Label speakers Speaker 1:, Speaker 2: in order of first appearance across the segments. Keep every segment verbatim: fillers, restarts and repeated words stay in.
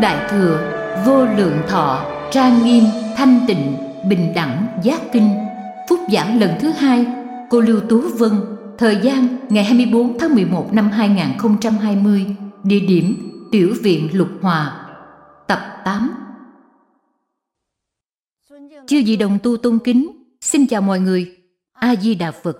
Speaker 1: Đại thừa vô lượng thọ trang nghiêm thanh tịnh bình đẳng giác kinh. Phúc giảng lần thứ hai. Cô Lưu Tú Vân. Thời gian ngày hai mươi bốn tháng mười một năm hai nghìn không trăm hai mươi. Địa điểm Tiểu viện Lục Hòa. Tập tám. Chư vị đồng tu tôn kính, xin chào mọi người. A Di Đà Phật.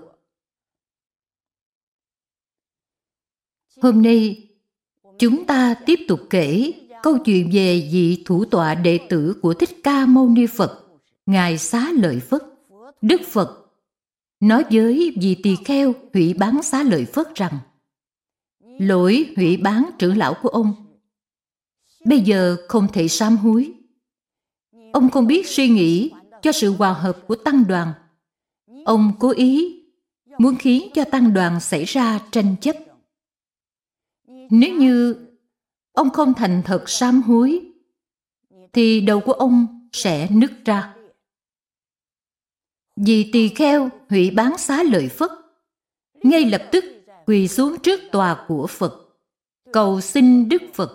Speaker 1: Hôm nay chúng ta tiếp tục kể câu chuyện về vị thủ tọa đệ tử của Thích Ca Mâu Ni Phật, Ngài Xá Lợi Phất. Đức Phật nói với vị tỳ kheo hủy bán Xá Lợi Phất rằng: lỗi hủy bán trưởng lão của ông bây giờ không thể sám hối. Ông không biết suy nghĩ cho sự hòa hợp của tăng đoàn. Ông cố ý muốn khiến cho tăng đoàn xảy ra tranh chấp. Nếu như ông không thành thật sám hối, thì đầu của ông sẽ nứt ra. Vì tỳ kheo hủy bán Xá Lợi Phất, ngay lập tức quỳ xuống trước tòa của Phật, cầu xin Đức Phật: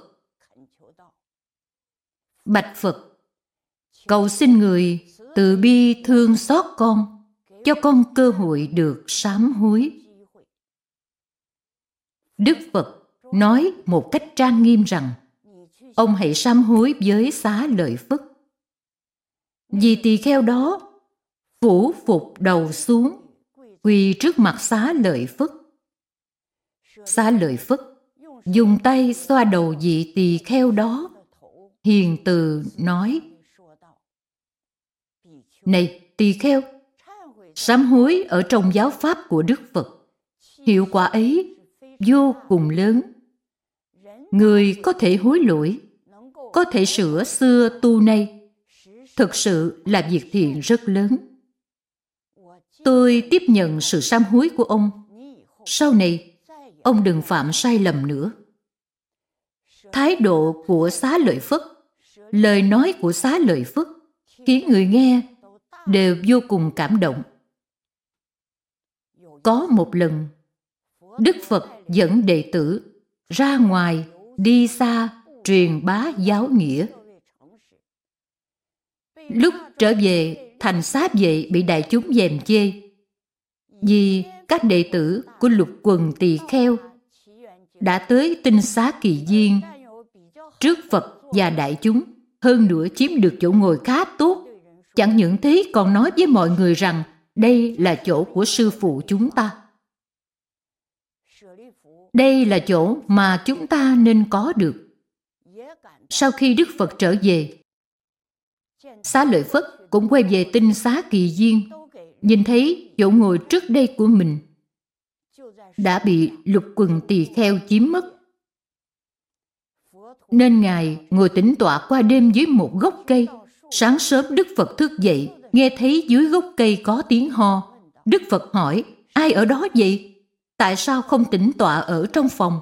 Speaker 1: bạch Phật, cầu xin người từ bi thương xót con, cho con cơ hội được sám hối. Đức Phật nói một cách trang nghiêm rằng: ông hãy sám hối với Xá Lợi Phất. Vì tỳ kheo đó phủ phục đầu xuống, quỳ trước mặt Xá Lợi Phất. Xá Lợi Phất dùng tay xoa đầu vị tỳ kheo đó, hiền từ nói: này tỳ kheo, sám hối ở trong giáo pháp của Đức Phật, hiệu quả ấy vô cùng lớn. Người có thể hối lỗi, có thể sửa xưa tu nay, thực sự là việc thiện rất lớn. Tôi tiếp nhận sự sám hối của ông. Sau này, ông đừng phạm sai lầm nữa. Thái độ của Xá Lợi Phất, lời nói của Xá Lợi Phất khiến người nghe đều vô cùng cảm động. Có một lần, Đức Phật dẫn đệ tử ra ngoài đi xa truyền bá giáo nghĩa. Lúc trở về, thành Xá Vệ bị đại chúng gièm chê vì các đệ tử của lục quần tỳ kheo đã tới Tinh Xá Kỳ Viên trước Phật và đại chúng, hơn nữa chiếm được chỗ ngồi khá tốt. Chẳng những thế còn nói với mọi người rằng đây là chỗ của sư phụ chúng ta. Đây là chỗ mà chúng ta nên có được. Sau khi Đức Phật trở về, Xá Lợi Phất cũng quay về Tinh Xá Kỳ Viên, nhìn thấy chỗ ngồi trước đây của mình đã bị lục quần tỳ kheo chiếm mất. Nên Ngài ngồi tĩnh tọa qua đêm dưới một gốc cây. Sáng sớm Đức Phật thức dậy, nghe thấy dưới gốc cây có tiếng ho. Đức Phật hỏi: ai ở đó vậy? Tại sao không tĩnh tọa ở trong phòng?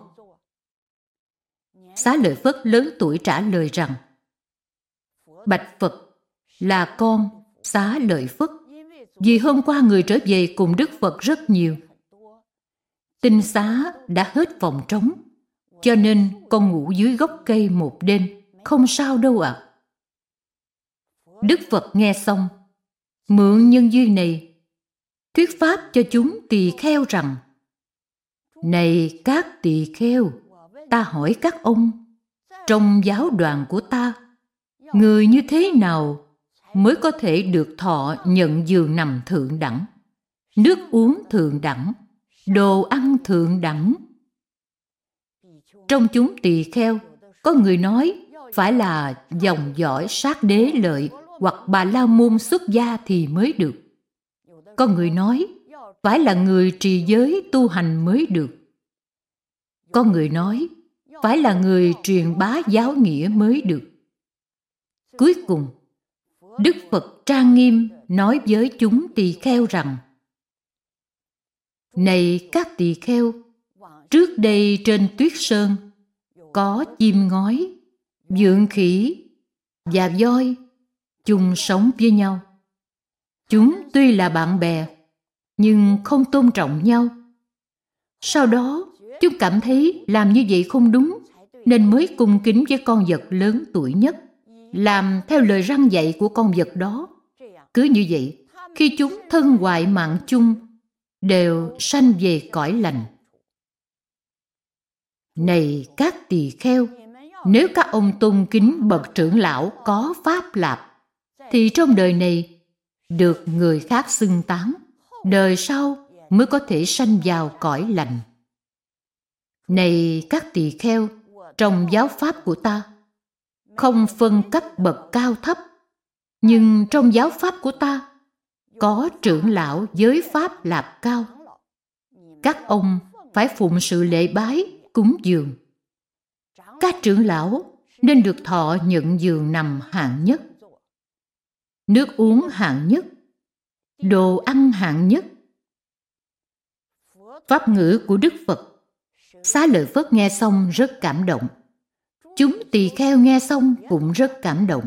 Speaker 1: Xá Lợi Phất lớn tuổi trả lời rằng: bạch Phật, là con Xá Lợi Phất. Vì hôm qua người trở về cùng Đức Phật rất nhiều, Tinh Xá đã hết phòng trống, cho nên con ngủ dưới gốc cây một đêm, không sao đâu ạ. À. Đức Phật nghe xong, mượn nhân duyên này thuyết pháp cho chúng tỳ kheo rằng: này các tỳ kheo, ta hỏi các ông, trong giáo đoàn của ta, người như thế nào mới có thể được thọ nhận giường nằm thượng đẳng, nước uống thượng đẳng, đồ ăn thượng đẳng? Trong chúng tỳ kheo, có người nói phải là dòng dõi sát đế lợi hoặc Bà La Môn xuất gia thì mới được. Có người nói phải là người trì giới tu hành mới được. Có người nói phải là người truyền bá giáo nghĩa mới được. Cuối cùng, Đức Phật trang nghiêm nói với chúng tỳ kheo rằng: này các tỳ kheo, trước đây trên tuyết sơn có chim ngói, vượn khỉ và voi chung sống với nhau. Chúng tuy là bạn bè nhưng không tôn trọng nhau. Sau đó chúng cảm thấy làm như vậy không đúng, nên mới cung kính với con vật lớn tuổi nhất, làm theo lời răn dạy của con vật đó. Cứ như vậy, khi chúng thân hoại mạng chung, đều sanh về cõi lành. Này các tỳ kheo, nếu các ông tôn kính bậc trưởng lão có pháp lạp, thì trong đời này được người khác xưng tán, đời sau mới có thể sanh vào cõi lành. Này các tỳ kheo, trong giáo pháp của ta, không phân cấp bậc cao thấp, nhưng trong giáo pháp của ta, có trưởng lão giới pháp lạp cao. Các ông phải phụng sự lễ bái, cúng dường. Các trưởng lão nên được thọ nhận giường nằm hạng nhất, nước uống hạng nhất, đồ ăn hạng nhất. Pháp ngữ của Đức Phật, Xá Lợi Phất nghe xong rất cảm động. Chúng tỳ kheo nghe xong cũng rất cảm động.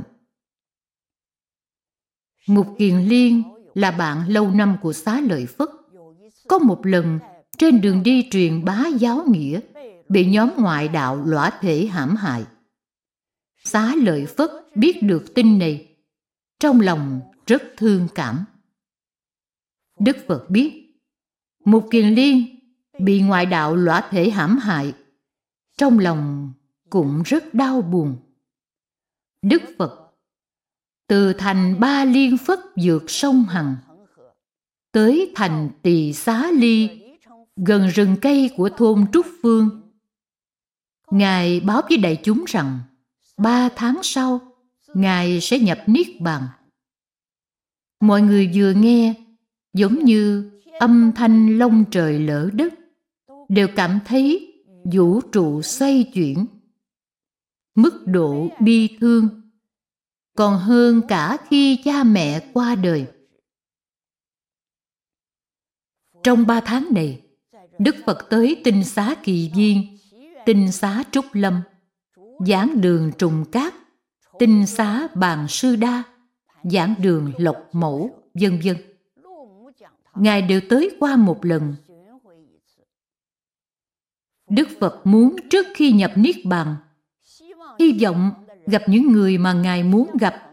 Speaker 1: Mục Kiền Liên là bạn lâu năm của Xá Lợi Phất. Có một lần, trên đường đi truyền bá giáo nghĩa, bị nhóm ngoại đạo lõa thể hãm hại. Xá Lợi Phất biết được tin này, trong lòng rất thương cảm. Đức Phật biết, Mục Kiền Liên bị ngoại đạo lõa thể hãm hại, trong lòng cũng rất đau buồn. Đức Phật từ thành Ba Liên Phất vượt sông Hằng, tới thành Tỳ Xá Ly, gần rừng cây của thôn Trúc Phương. Ngài báo với đại chúng rằng, ba tháng sau, Ngài sẽ nhập Niết Bàn. Mọi người vừa nghe, giống như âm thanh long trời lở đất, đều cảm thấy vũ trụ xoay chuyển. Mức độ bi thương còn hơn cả khi cha mẹ qua đời. Trong ba tháng này, Đức Phật tới Tinh Xá Kỳ Viên, Tinh Xá Trúc Lâm, Giảng Đường Trùng Cát, Tinh Xá Bàn Sư Đa, Giảng Đường Lộc Mẫu, vân vân. Ngài đều tới qua một lần. Đức Phật muốn trước khi nhập Niết Bàn, hy vọng gặp những người mà Ngài muốn gặp,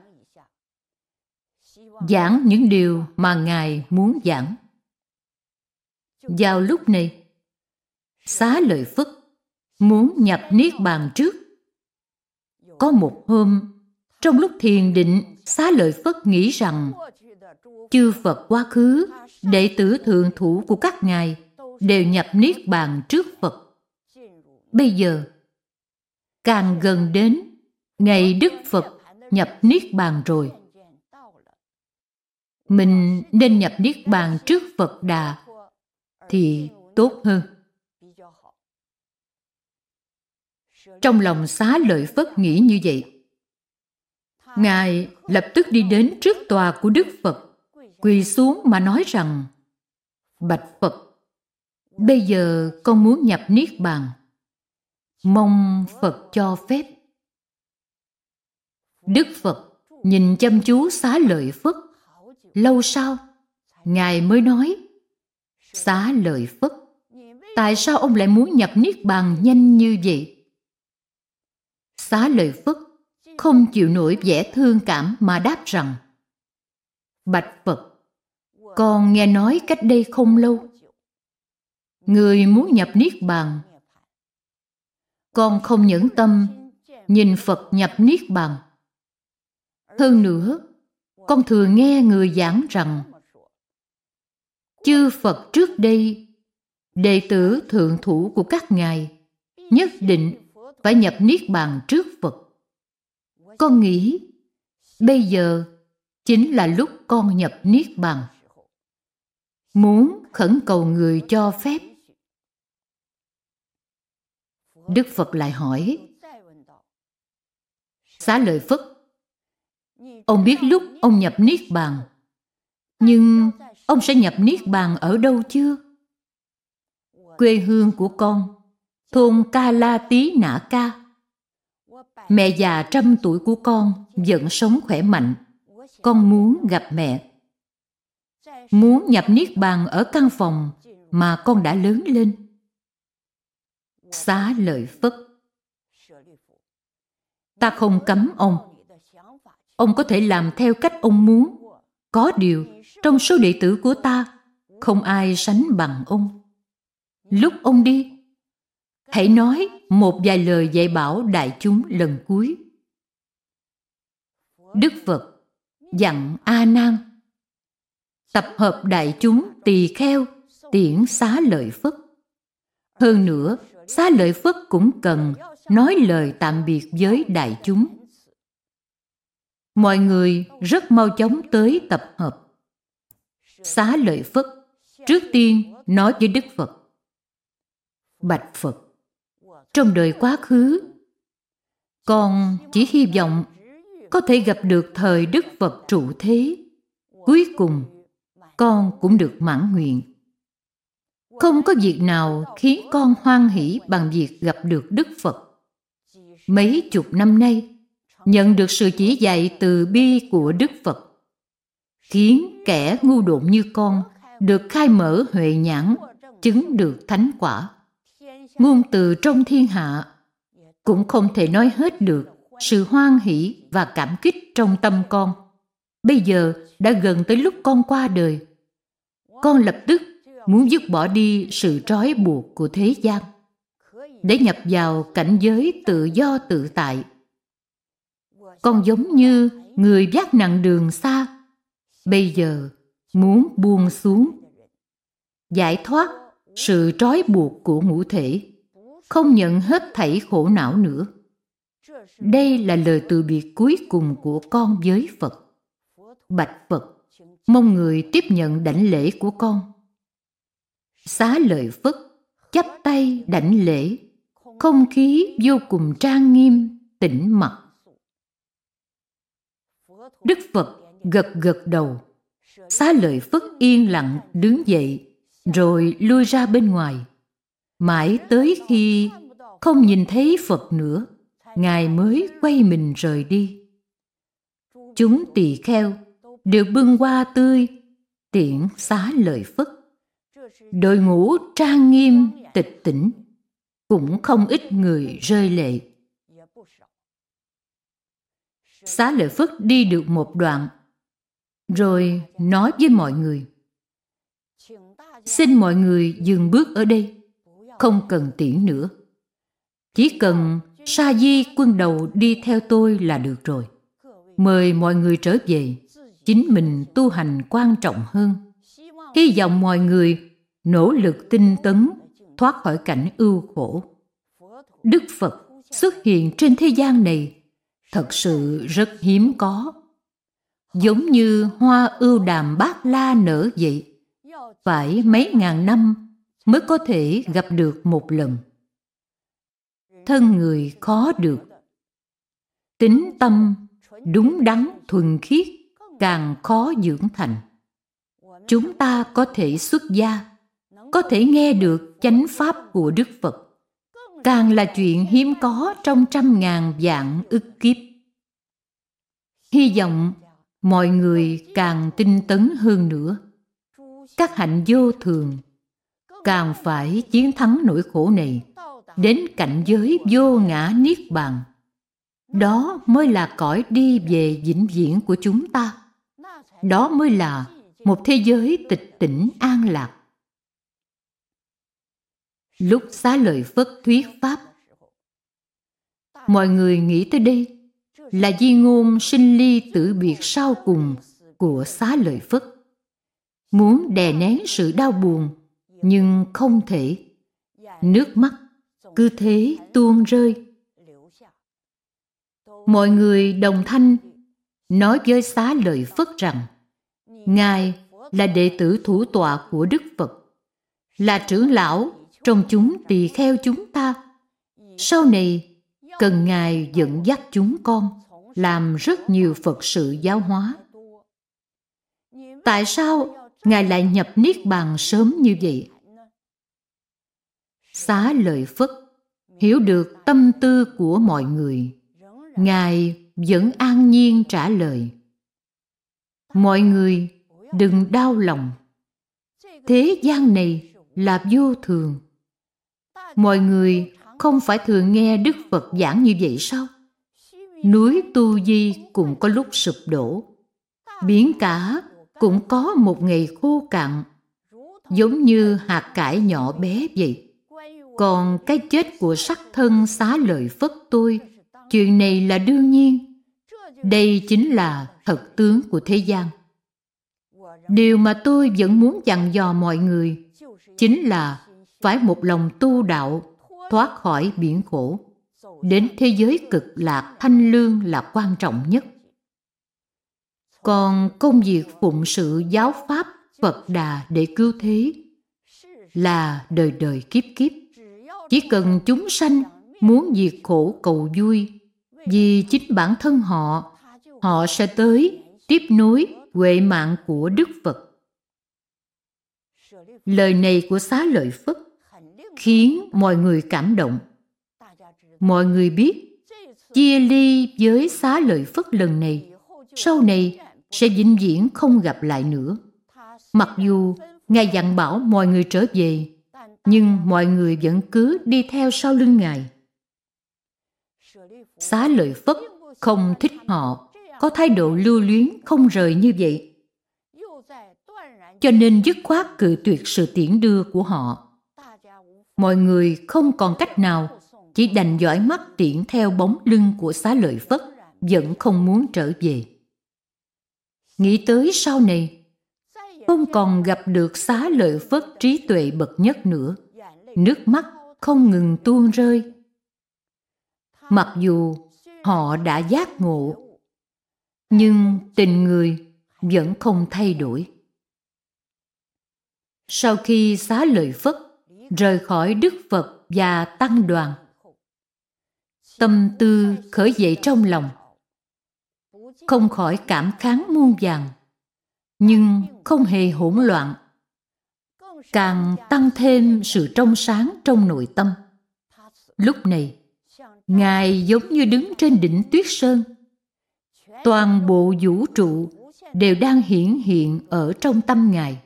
Speaker 1: giảng những điều mà Ngài muốn giảng. Vào lúc này, Xá Lợi Phất muốn nhập Niết Bàn trước. Có một hôm, trong lúc thiền định, Xá Lợi Phất nghĩ rằng chư Phật quá khứ, đệ tử thượng thủ của các ngài đều nhập Niết Bàn trước Phật. Bây giờ, càng gần đến ngày Đức Phật nhập Niết Bàn rồi, mình nên nhập Niết Bàn trước Phật Đà thì tốt hơn. Trong lòng Xá Lợi Phất nghĩ như vậy. Ngài lập tức đi đến trước tòa của Đức Phật, quỳ xuống mà nói rằng, bạch Phật, bây giờ con muốn nhập Niết Bàn, mong Phật cho phép. Đức Phật nhìn chăm chú Xá Lợi Phất. Lâu sau, Ngài mới nói, Xá Lợi Phất, tại sao ông lại muốn nhập Niết Bàn nhanh như vậy? Xá Lợi Phất không chịu nổi vẻ thương cảm mà đáp rằng, bạch Phật, con nghe nói cách đây không lâu, người muốn nhập Niết Bàn. Con không nhẫn tâm nhìn Phật nhập Niết Bàn. Hơn nữa, con thường nghe người giảng rằng chư Phật trước đây, đệ tử thượng thủ của các ngài nhất định phải nhập Niết Bàn trước Phật. Con nghĩ bây giờ chính là lúc con nhập Niết Bàn, muốn khẩn cầu người cho phép. Đức Phật lại hỏi, Xá Lợi Phất, ông biết lúc ông nhập Niết Bàn, nhưng ông sẽ nhập Niết Bàn ở đâu chưa? Quê hương của con, thôn Ca La Tí Nã Ca. Mẹ già trăm tuổi của con vẫn sống khỏe mạnh. Con muốn gặp mẹ. Muốn nhập Niết Bàn ở căn phòng mà con đã lớn lên. Xá Lợi Phất Ta không cấm ông. Ông có thể làm theo cách ông muốn. Có điều, trong số đệ tử của ta, không ai sánh bằng ông. Lúc ông đi, hãy nói một vài lời dạy bảo đại chúng lần cuối. Đức Phật dặn A Nan tập hợp đại chúng tỳ kheo tiễn Xá Lợi Phất. Hơn nữa, Xá Lợi Phất cũng cần nói lời tạm biệt với đại chúng. Mọi người rất mau chóng tới tập hợp. Xá Lợi Phất trước tiên nói với Đức Phật: Bạch Phật, trong đời quá khứ, con chỉ hy vọng có thể gặp được thời Đức Phật trụ thế. Cuối cùng, con cũng được mãn nguyện. Không có việc nào khiến con hoan hỷ bằng việc gặp được Đức Phật. Mấy chục năm nay, nhận được sự chỉ dạy từ bi của Đức Phật, khiến kẻ ngu độn như con được khai mở huệ nhãn, chứng được thánh quả. Ngôn từ trong thiên hạ cũng không thể nói hết được sự hoan hỷ và cảm kích trong tâm con. Bây giờ đã gần tới lúc con qua đời. Con lập tức muốn dứt bỏ đi sự trói buộc của thế gian, để nhập vào cảnh giới tự do tự tại. Con giống như người vác nặng đường xa, bây giờ muốn buông xuống, giải thoát sự trói buộc của ngũ thể, không nhận hết thảy khổ não nữa. Đây là lời từ biệt cuối cùng của con với Phật. Bạch Phật, mong người tiếp nhận đảnh lễ của con. Xá Lợi Phất chắp tay đảnh lễ, không khí vô cùng trang nghiêm, tĩnh mặc. Đức Phật gật gật đầu. Xá Lợi Phất yên lặng đứng dậy, rồi lui ra bên ngoài. Mãi tới khi không nhìn thấy Phật nữa, Ngài mới quay mình rời đi. Chúng tỳ kheo đều bưng hoa tươi tiễn Xá Lợi Phất. Đội ngũ trang nghiêm tịch tĩnh, cũng không ít người rơi lệ. Xá Lợi Phất đi được một đoạn, rồi nói với mọi người: Xin mọi người dừng bước ở đây, không cần tiễn nữa. Chỉ cần sa di quân đầu đi theo tôi là được rồi. Mời mọi người trở về, chính mình tu hành quan trọng hơn. Hy vọng mọi người nỗ lực tinh tấn, thoát khỏi cảnh ưu khổ. Đức Phật xuất hiện trên thế gian này thật sự rất hiếm có. Giống như hoa ưu đàm bát la nở vậy, phải mấy ngàn năm mới có thể gặp được một lần. Thân người khó được, tính tâm đúng đắn thuần khiết càng khó dưỡng thành. Chúng ta có thể xuất gia, có thể nghe được chánh pháp của Đức Phật, càng là chuyện hiếm có trong trăm ngàn vạn ức kiếp. Hy vọng mọi người càng tinh tấn hơn nữa. Các hạnh vô thường càng phải chiến thắng nỗi khổ này, đến cảnh giới vô ngã niết bàn. Đó mới là cõi đi về vĩnh viễn của chúng ta. Đó mới là một thế giới tịch tỉnh an lạc. Lúc Xá Lợi Phất thuyết pháp, mọi người nghĩ tới đây là di ngôn sinh ly tử biệt sau cùng của Xá Lợi Phất. Muốn đè nén sự đau buồn, nhưng không thể. Nước mắt cứ thế tuôn rơi. Mọi người đồng thanh nói với Xá Lợi Phất rằng: Ngài là đệ tử thủ tọa của Đức Phật, là trưởng lão trong chúng tỳ kheo chúng ta. Sau này cần Ngài dẫn dắt chúng con làm rất nhiều Phật sự giáo hóa. Tại sao Ngài lại nhập Niết Bàn sớm như vậy? Xá Lợi Phất hiểu được tâm tư của mọi người. Ngài vẫn an nhiên trả lời: Mọi người đừng đau lòng. Thế gian này là vô thường. Mọi người không phải thường nghe Đức Phật giảng như vậy sao? Núi Tu Di cũng có lúc sụp đổ. Biển cả cũng có một ngày khô cạn, giống như hạt cải nhỏ bé vậy. Còn cái chết của sắc thân Xá Lợi Phất tôi, chuyện này là đương nhiên. Đây chính là thật tướng của thế gian. Điều mà tôi vẫn muốn dặn dò mọi người chính là phải một lòng tu đạo, thoát khỏi biển khổ. Đến thế giới cực lạc thanh lương là quan trọng nhất. Còn công việc phụng sự giáo pháp Phật Đà để cứu thế là đời đời kiếp kiếp. Chỉ cần chúng sanh muốn diệt khổ cầu vui, vì chính bản thân họ, họ sẽ tới tiếp nối huệ mạng của Đức Phật. Lời này của Xá Lợi Phất khiến mọi người cảm động. Mọi người biết, chia ly với Xá Lợi Phất lần này, sau này sẽ vĩnh viễn không gặp lại nữa. Mặc dù Ngài dặn bảo mọi người trở về, nhưng mọi người vẫn cứ đi theo sau lưng Ngài. Xá Lợi Phất không thích họ có thái độ lưu luyến không rời như vậy, cho nên dứt khoát cự tuyệt sự tiễn đưa của họ. Mọi người không còn cách nào, chỉ đành dõi mắt tiễn theo bóng lưng của Xá Lợi Phất, vẫn không muốn trở về. Nghĩ tới sau này không còn gặp được Xá Lợi Phất trí tuệ bậc nhất nữa, nước mắt không ngừng tuôn rơi. Mặc dù họ đã giác ngộ, nhưng tình người vẫn không thay đổi. Sau khi Xá Lợi Phất rời khỏi Đức Phật và Tăng đoàn, tâm tư khởi dậy trong lòng, không khỏi cảm kháng muôn vàn, nhưng không hề hỗn loạn, càng tăng thêm sự trong sáng trong nội tâm. Lúc này, Ngài giống như đứng trên đỉnh Tuyết Sơn. Toàn bộ vũ trụ đều đang hiển hiện ở trong tâm Ngài.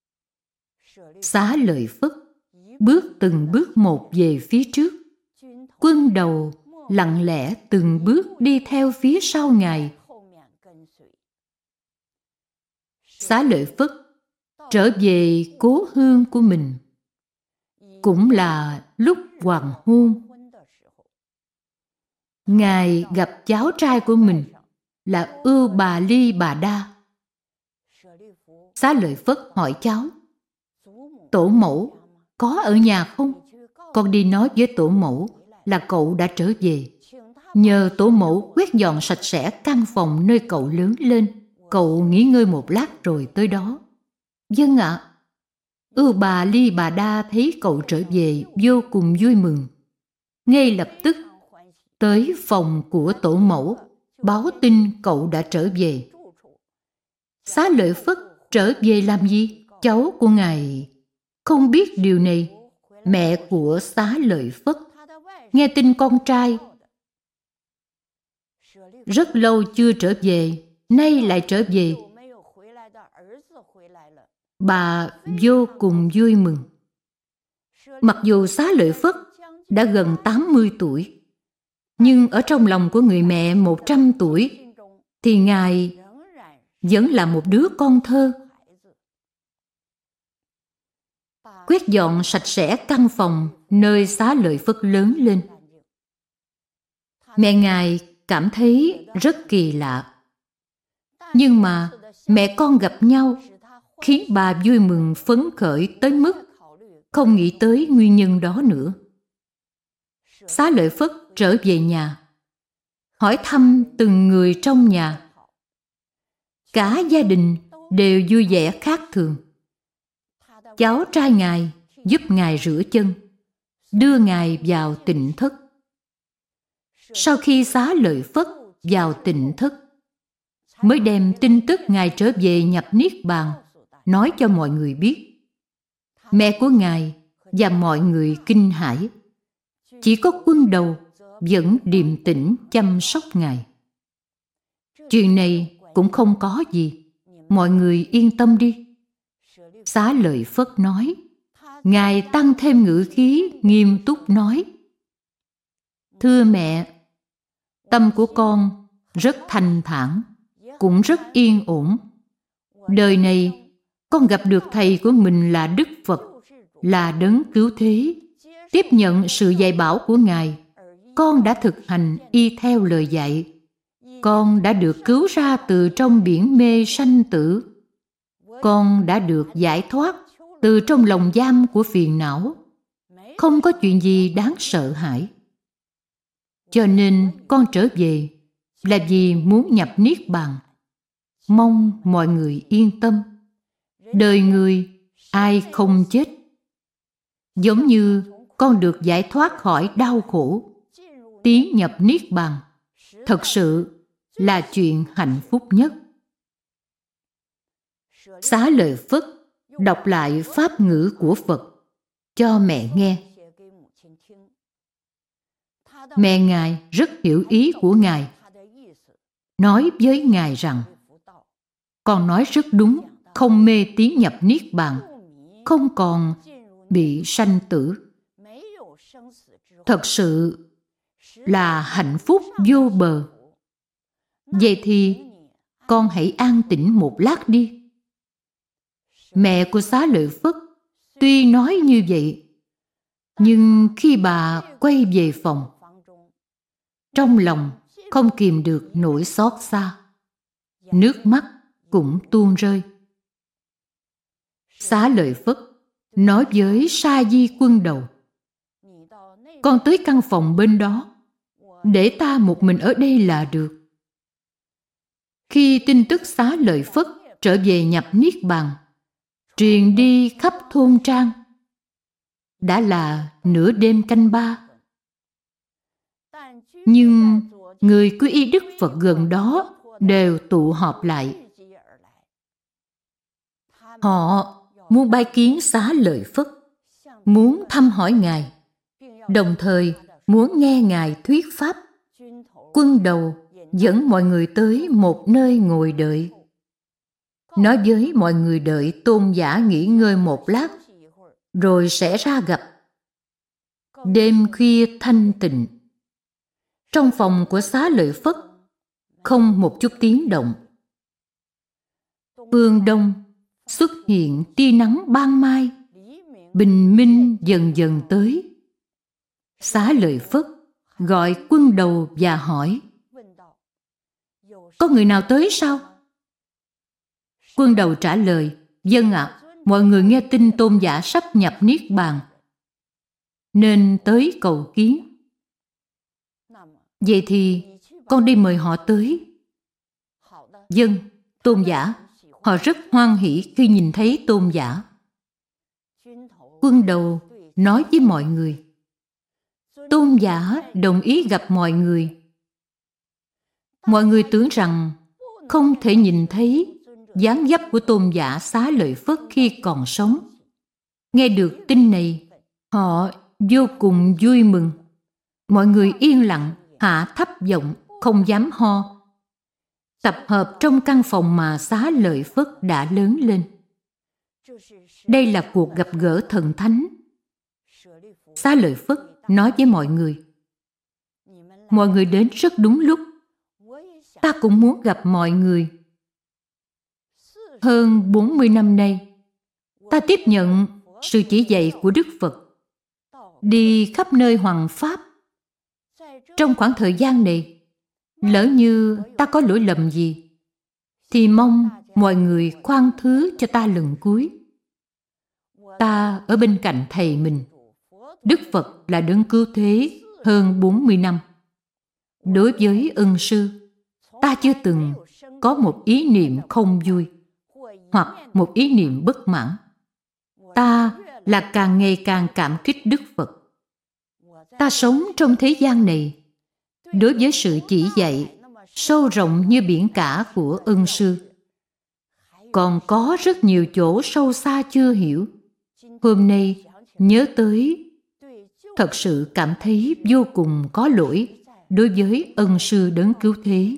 Speaker 1: Xá Lợi Phất bước từng bước một về phía trước, quân đầu lặng lẽ từng bước đi theo phía sau Ngài. Xá Lợi Phất trở về cố hương của mình, cũng là lúc hoàng hôn. Ngài gặp cháu trai của mình là Ưu Bà Ly Bà Đa. Xá Lợi Phất hỏi cháu: tổ mẫu có ở nhà không? Con đi nói với tổ mẫu là cậu đã trở về. Nhờ tổ mẫu quét dọn sạch sẽ căn phòng nơi cậu lớn lên. Cậu nghỉ ngơi một lát rồi tới đó. Vâng ạ. Ưu Bà Ly Bà Đa thấy cậu trở về vô cùng vui mừng. Ngay lập tức tới phòng của tổ mẫu báo tin cậu đã trở về. Xá Lợi Phất trở về làm gì? Cháu của ngài không biết điều này. Mẹ của Xá Lợi Phất nghe tin con trai rất lâu chưa trở về, nay lại trở về, bà vô cùng vui mừng. Mặc dù Xá Lợi Phất đã gần tám mươi tuổi, nhưng ở trong lòng của người mẹ một trăm tuổi thì ngài vẫn là một đứa con thơ. Quét dọn sạch sẽ căn phòng nơi Xá Lợi Phất lớn lên. Mẹ ngài cảm thấy rất kỳ lạ. Nhưng mà mẹ con gặp nhau khiến bà vui mừng phấn khởi tới mức không nghĩ tới nguyên nhân đó nữa. Xá Lợi Phất trở về nhà, hỏi thăm từng người trong nhà. Cả gia đình đều vui vẻ khác thường. Cháu trai ngài giúp ngài rửa chân, đưa ngài vào tịnh thất. Sau khi Xá Lợi Phất vào tịnh thất, mới đem tin tức ngài trở về nhập niết bàn nói cho mọi người biết. Mẹ của ngài và mọi người kinh hãi. Chỉ có quân đầu vẫn điềm tĩnh chăm sóc ngài. Chuyện này cũng không có gì, mọi người yên tâm đi. Xá Lợi Phất nói. Ngài tăng thêm ngữ khí nghiêm túc nói: thưa mẹ, Tâm của con rất thanh thản, cũng rất yên ổn. Đời này, con gặp được Thầy của mình là Đức Phật, là Đấng Cứu Thế. Tiếp nhận sự dạy bảo của Ngài, con đã thực hành y theo lời dạy. Con đã được cứu ra từ trong biển mê sanh tử. Con đã được giải thoát từ trong lồng giam của phiền não. Không có chuyện gì đáng sợ hãi. Cho nên con trở về là vì muốn nhập Niết Bàn. Mong mọi người yên tâm. Đời người ai không chết. Giống như con được giải thoát khỏi đau khổ, tiến nhập Niết Bàn, thật sự là chuyện hạnh phúc nhất. Xá Lợi Phất đọc lại pháp ngữ của Phật cho mẹ nghe. Mẹ Ngài rất hiểu ý của Ngài, nói với Ngài rằng: con nói rất đúng, không mê tiến nhập Niết Bàn, không còn bị sanh tử. Thật sự là hạnh phúc vô bờ. Vậy thì con hãy an tĩnh một lát đi. Mẹ của Xá Lợi Phất tuy nói như vậy, nhưng khi bà quay về phòng, trong lòng không kìm được nỗi xót xa, nước mắt cũng tuôn rơi. Xá Lợi Phất nói với Sa Di Quân Đầu: con tới căn phòng bên đó, để ta một mình ở đây là được. Khi tin tức Xá Lợi Phất trở về nhập Niết Bàn truyền đi khắp thôn trang, đã là nửa đêm canh ba. Nhưng người quy y Đức Phật gần đó đều tụ họp lại. Họ muốn bái kiến Xá Lợi Phất, muốn thăm hỏi Ngài, đồng thời muốn nghe Ngài thuyết pháp. Quân Đầu dẫn mọi người tới một nơi ngồi đợi, nói với mọi người đợi tôn giả nghỉ ngơi một lát, rồi sẽ ra gặp. Đêm khuya thanh tịnh, trong phòng của Xá Lợi Phất không một chút tiếng động. Phương Đông xuất hiện tia nắng ban mai, bình minh dần dần tới. Xá Lợi Phất gọi Quân Đầu và hỏi: có người nào tới sao? Quân Đầu trả lời: vâng ạ, mọi người nghe tin tôn giả sắp nhập Niết Bàn, nên tới cầu kiến. Vậy thì con đi mời họ tới. Vâng, tôn giả. Họ rất hoan hỉ khi nhìn thấy tôn giả. Quân Đầu nói với mọi người. Tôn giả đồng ý gặp mọi người. Mọi người tưởng rằng không thể nhìn thấy dáng dấp của tôn giả Xá Lợi Phất khi còn sống. Nghe được tin này, họ vô cùng vui mừng. Mọi người yên lặng, hạ thấp giọng, không dám ho. Tập hợp trong căn phòng mà Xá Lợi Phất đã lớn lên. Đây là cuộc gặp gỡ thần thánh. Xá Lợi Phất nói với mọi người: mọi người đến rất đúng lúc. Ta cũng muốn gặp mọi người. Hơn bốn mươi năm nay, ta tiếp nhận sự chỉ dạy của Đức Phật, đi khắp nơi hoằng pháp. Trong khoảng thời gian này, lỡ như ta có lỗi lầm gì, thì mong mọi người khoan thứ cho ta lần cuối. Ta ở bên cạnh Thầy mình, Đức Phật là Đấng Cứu Thế hơn bốn mươi năm. Đối với ân sư, ta chưa từng có một ý niệm không vui hoặc một ý niệm bất mãn. Ta là càng ngày càng cảm kích Đức Phật. Ta sống trong thế gian này, đối với sự chỉ dạy sâu rộng như biển cả của ân sư, còn có rất nhiều chỗ sâu xa chưa hiểu. Hôm nay nhớ tới, thật sự cảm thấy vô cùng có lỗi đối với ân sư Đấng Cứu Thế.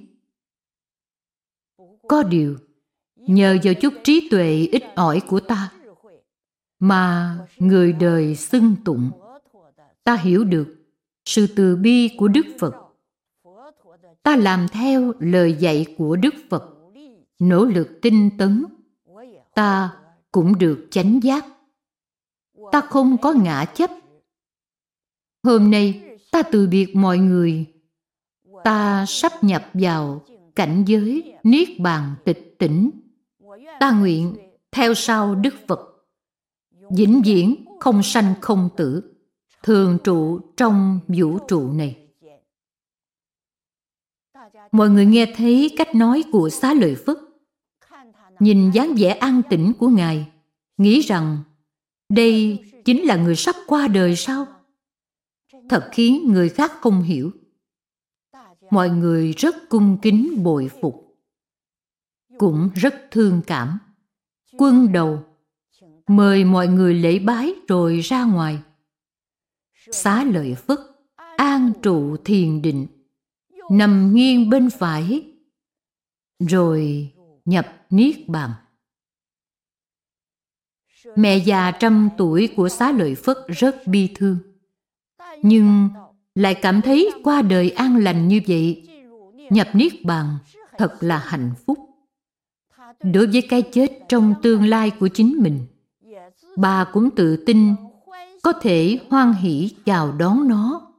Speaker 1: Có điều, nhờ vào chút trí tuệ ít ỏi của ta mà người đời xưng tụng, ta hiểu được sự từ bi của Đức Phật. ta làm theo lời dạy của Đức Phật, nỗ lực tinh tấn, ta cũng được chánh giác. Ta không có ngã chấp. Hôm nay ta từ biệt mọi người, ta sắp nhập vào cảnh giới niết bàn tịch tỉnh. Ta nguyện theo sau Đức Phật, vĩnh viễn không sanh không tử, thường trụ trong vũ trụ này. Mọi người nghe thấy cách nói của Xá Lợi Phất, nhìn dáng vẻ an tĩnh của Ngài, nghĩ rằng đây chính là người sắp qua đời sao? Thật khiến người khác không hiểu. Mọi người rất cung kính bội phục, cũng rất thương cảm. Quân đầu mời mọi người lễ bái rồi ra ngoài. Xá Lợi Phất an trụ thiền định, nằm nghiêng bên phải, rồi nhập niết bàn. Mẹ già trăm tuổi của Xá Lợi Phất rất bi thương, nhưng lại cảm thấy qua đời an lành như vậy, nhập niết bàn thật là hạnh phúc. Đối với cái chết trong tương lai của chính mình, bà cũng tự tin có thể hoan hỷ chào đón nó.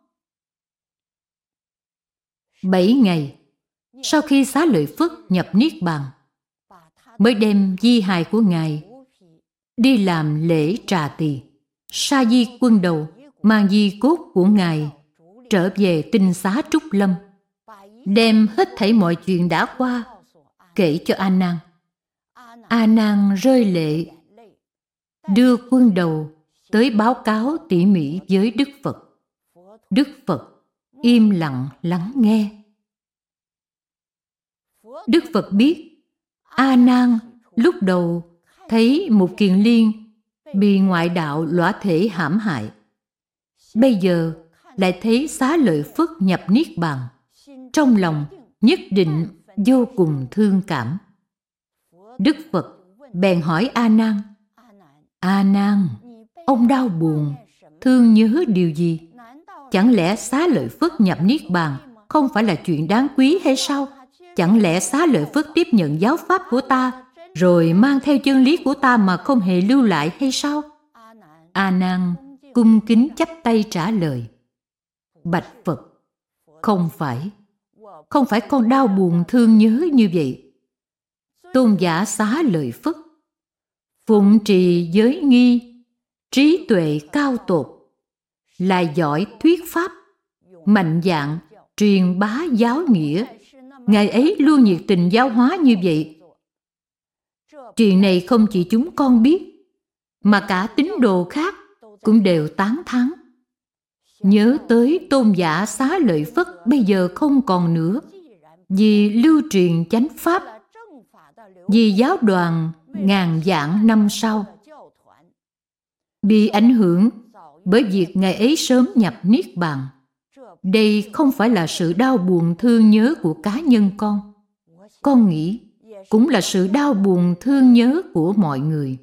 Speaker 1: Bảy ngày sau khi Xá Lợi Phất nhập niết bàn, mới đem di hài của Ngài đi làm lễ trà tỳ. Sa di quân đầu mang di cốt của Ngài trở về tinh xá Trúc Lâm, đem hết thảy mọi chuyện đã qua kể cho A Nan. A Nan rơi lệ, đưa quân đầu tới báo cáo tỉ mỉ với Đức Phật. Đức Phật im lặng lắng nghe. Đức Phật biết A Nan lúc đầu thấy Mục Kiền Liên bị ngoại đạo lõa thể hãm hại, bây giờ lại thấy Xá Lợi Phất nhập niết bàn, trong lòng nhất định vô cùng thương cảm. Đức Phật bèn hỏi A Nan: A Nan, ông đau buồn, thương nhớ điều gì? Chẳng lẽ Xá Lợi Phất nhập niết bàn không phải là chuyện đáng quý hay sao? Chẳng lẽ Xá Lợi Phất tiếp nhận giáo pháp của ta, rồi mang theo chân lý của ta mà không hề lưu lại hay sao? A Nan cung kính chắp tay trả lời: Bạch Phật, không phải, không phải con đau buồn thương nhớ như vậy. Tôn giả Xá Lợi Phất phụng trì giới nghi, trí tuệ cao tột, lại giỏi thuyết pháp, mạnh dạn truyền bá giáo nghĩa. Ngài ấy luôn nhiệt tình giáo hóa như vậy. Chuyện này không chỉ chúng con biết, mà cả tín đồ khác cũng đều tán thán. Nhớ tới tôn giả Xá Lợi Phất bây giờ không còn nữa, vì lưu truyền chánh pháp, vì giáo đoàn ngàn vạn năm sau, bị ảnh hưởng bởi việc Ngài ấy sớm nhập niết bàn. Đây không phải là sự đau buồn thương nhớ của cá nhân con. Con nghĩ cũng là sự đau buồn thương nhớ của mọi người.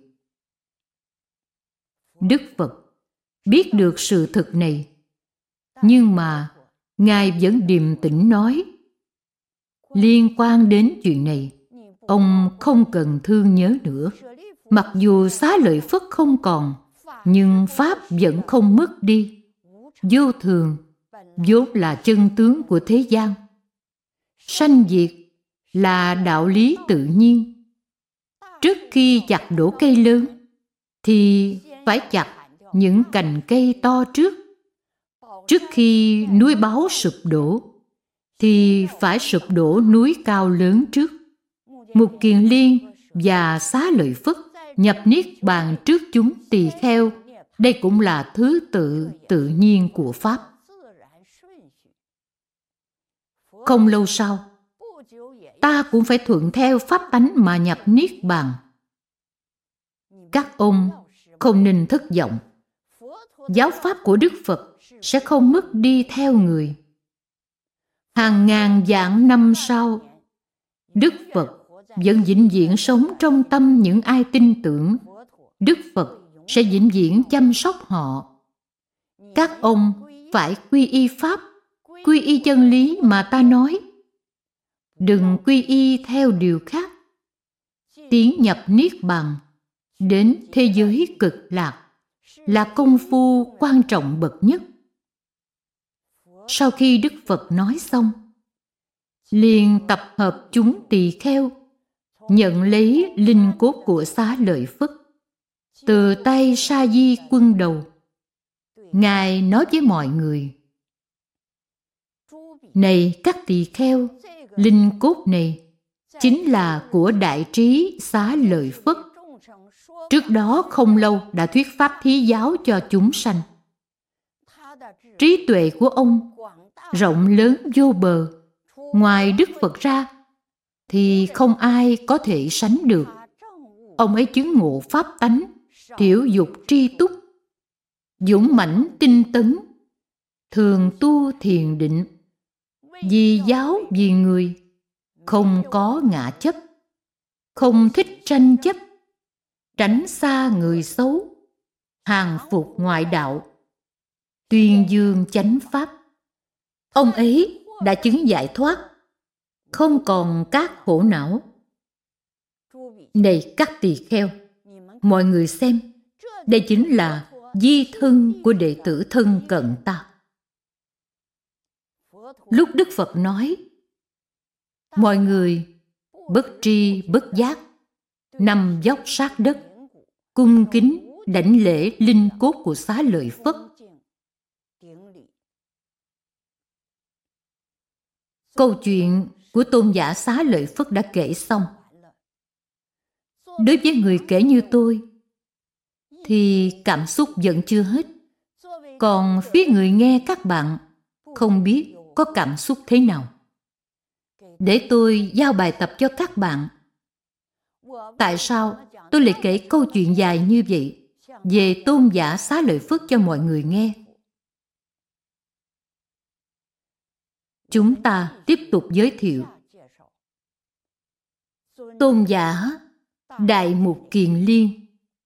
Speaker 1: Đức Phật biết được sự thực này, nhưng mà Ngài vẫn điềm tĩnh nói: liên quan đến chuyện này, ông không cần thương nhớ nữa. Mặc dù Xá Lợi Phất không còn, nhưng pháp vẫn không mất đi. Vô thường vốn là chân tướng của thế gian. Sanh diệt là đạo lý tự nhiên. Trước khi chặt đổ cây lớn, thì phải chặt những cành cây to trước. Trước khi núi Báu sụp đổ, thì phải sụp đổ núi cao lớn trước. Mục Kiền Liên và Xá Lợi Phất nhập niết bàn trước chúng tỳ kheo. Đây cũng là thứ tự tự nhiên của pháp. Không lâu sau, ta cũng phải thuận theo pháp tánh mà nhập niết bàn. Các ông không nên thất vọng. Giáo pháp của Đức Phật sẽ không mất đi theo người. Hàng ngàn vạn năm sau, Đức Phật vẫn vĩnh viễn sống trong tâm những ai tin tưởng. Đức Phật sẽ vĩnh viễn chăm sóc họ. Các ông phải quy y pháp, quy y chân lý mà ta nói, Đừng quy y theo điều khác. Tiến nhập Niết Bàn, đến thế giới cực lạc là công phu quan trọng bậc nhất. Sau khi Đức Phật nói xong, liền tập hợp chúng tỳ kheo, nhận lấy linh cốt của Xá Lợi Phất từ tay Sa Di quân đầu. Ngài nói với mọi người: này các tỳ kheo, linh cốt này chính là của đại trí Xá Lợi Phất. Trước đó không lâu đã thuyết pháp thí giáo cho chúng sanh. Trí tuệ của ông rộng lớn vô bờ, ngoài Đức Phật ra thì không ai có thể sánh được. Ông ấy chứng ngộ pháp tánh, thiểu dục tri túc, dũng mãnh tinh tấn, thường tu thiền định, vì giáo vì người, không có ngã chấp, không thích tranh chấp, tránh xa người xấu, hàng phục ngoại đạo, tuyên dương chánh pháp. Ông ấy đã chứng giải thoát, không còn các khổ não. Này các tỳ kheo, mọi người xem, đây chính là di thân của đệ tử thân cận ta. Lúc Đức Phật nói, mọi người bất tri bất giác nằm dốc sát đất, cung kính đảnh lễ linh cốt của Xá Lợi Phất. Câu chuyện của tôn giả Xá Lợi Phất đã kể xong. Đối với người kể như tôi thì cảm xúc vẫn chưa hết. Còn phía người nghe các bạn không biết có cảm xúc thế nào. Để tôi giao bài tập cho các bạn. Tại sao tôi lại kể câu chuyện dài như vậy về tôn giả Xá Lợi Phất cho mọi người nghe? Chúng ta tiếp tục giới thiệu. Tôn giả Đại Mục Kiền Liên.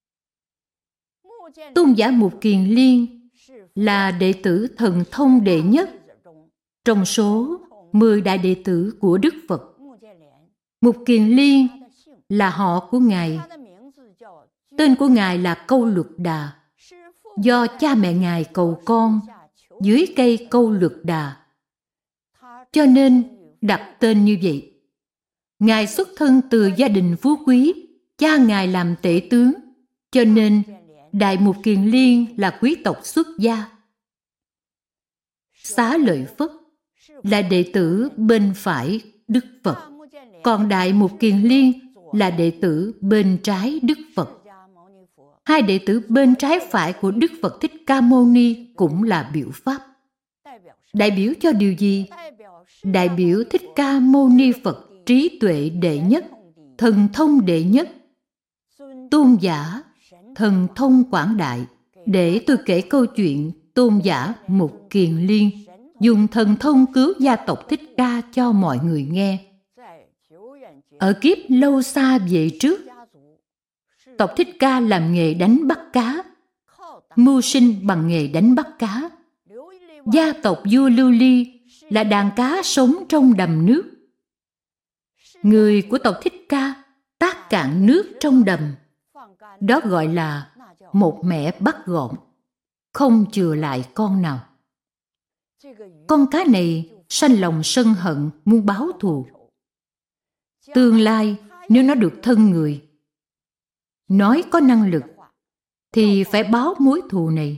Speaker 1: Tôn giả Mục Kiền Liên là đệ tử thần thông đệ nhất trong số mười đại đệ tử của Đức Phật. Mục Kiền Liên là họ của Ngài. Tên của Ngài là Câu Luật Đà, do cha mẹ Ngài cầu con dưới cây Câu Luật Đà, cho nên đặt tên như vậy. Ngài xuất thân từ gia đình phú quý, cha Ngài làm tể tướng, cho nên Đại Mục Kiền Liên là quý tộc xuất gia. Xá Lợi Phất là đệ tử bên phải Đức Phật, còn Đại Mục Kiền Liên là đệ tử bên trái Đức Phật. Hai đệ tử bên trái phải của Đức Phật Thích Ca Mâu Ni cũng là biểu pháp. Đại biểu cho điều gì? Đại biểu Thích Ca Mâu Ni Phật trí tuệ đệ nhất, thần thông đệ nhất, tôn giả thần thông quảng đại. Để tôi kể câu chuyện tôn giả Mục Kiền Liên dùng thần thông cứu gia tộc Thích Ca cho mọi người nghe. Ở kiếp lâu xa về trước, tộc Thích Ca làm nghề đánh bắt cá, mưu sinh bằng nghề đánh bắt cá. Gia tộc vua Lưu Ly là đàn cá sống trong đầm nước. Người của tộc Thích Ca tác cạn nước trong đầm. Đó gọi là một mẻ bắt gọn, không chừa lại con nào. Con cá này sanh lòng sân hận, muốn báo thù. Tương lai nếu nó được thân người, nói có năng lực, thì phải báo mối thù này.